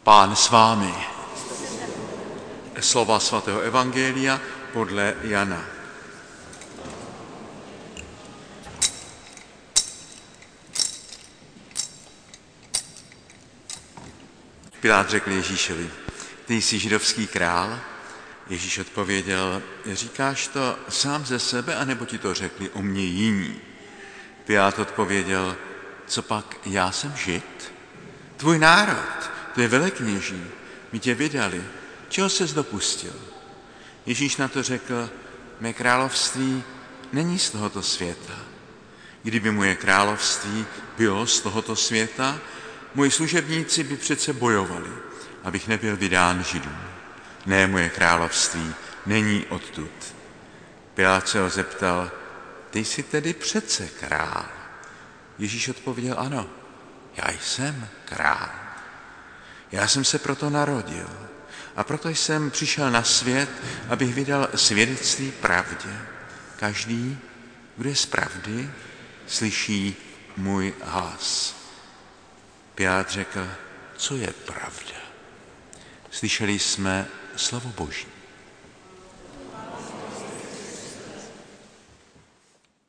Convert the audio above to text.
Pán s vámi. Slova svatého evangelia podle Jana. Pilát řekl Ježíšovi: ty jsi židovský král? Ježíš odpověděl: říkáš to sám ze sebe, anebo ti to řekli o mně jiní? Pilát odpověděl: co pak, já jsem Žid? Tvůj národ, tvé velekněží, mi tě vydali. Čeho ses dopustil? Ježíš na to řekl: mé království není z tohoto světa. Kdyby moje království bylo z tohoto světa, moji služebníci by přece bojovali, abych nebyl vydán Židům. Ne, moje království není odtud. Pilát se ho zeptal: ty jsi tedy přece král? Ježíš odpověděl: ano, já jsem král. Já jsem se proto narodil a proto jsem přišel na svět, abych vydal svědectví pravdě. Každý, kdo je z pravdy, slyší můj hlas. Pilát řekl: co je pravda? Slyšeli jsme slovo Boží.